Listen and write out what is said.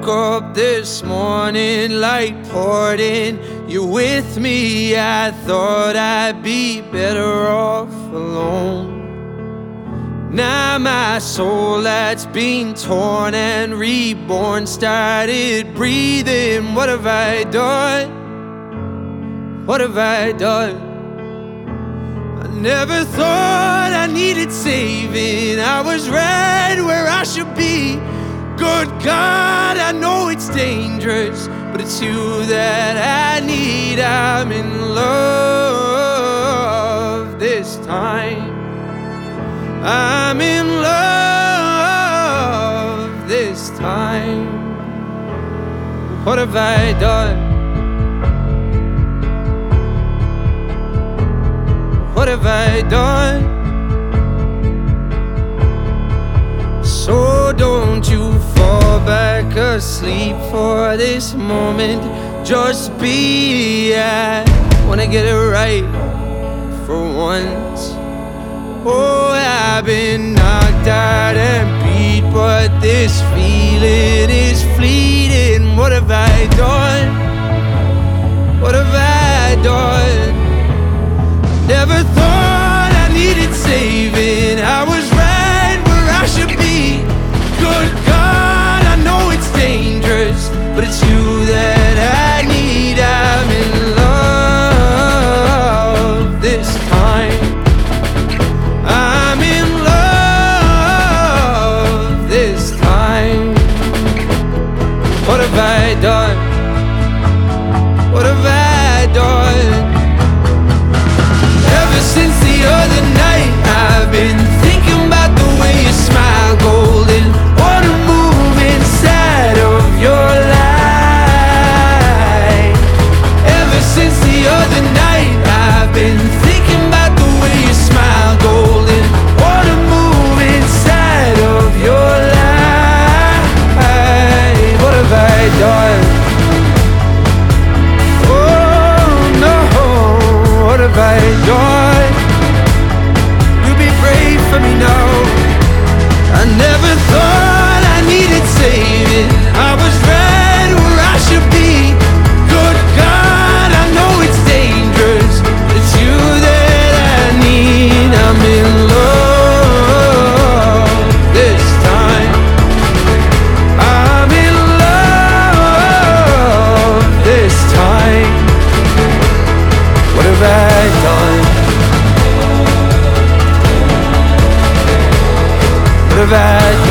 woke up this morning, light poured in. You're with me, I thought I'd be better off alone. Now my soul that's been torn and reborn started breathing. What have I done? What have I done? I never thought I needed saving. I was right where I should be. Good God, I know it's dangerous, but it's you that I need. I'm in love this time. I'm in love this time. What have I done? What have I done? So don't you fall back asleep for this moment. Just be, I wanna get it right for once. Oh, I've been knocked out and beat, but this feeling is fleeting. What have I done? What have I done? Never thought I needed saving. I was right where I should be. Good God, I know it's dangerous, but it's you that I need. I'm in love this time. I'm in love this time. What have I done? What have I done? Ever since the other night, I've been thinking about the way you smile, golden. Wanna move inside of your life. Ever since the other night, I've been thinking about the way you smile, golden. Wanna move inside of your life. What have I done? Oh no, what have I done? You'll be brave for me now. I never thought I needed saving. I was right where I should be. Good God, I know it's dangerous. It's you that I need. I'm in love this time. I'm in love this time. What have I done? What have I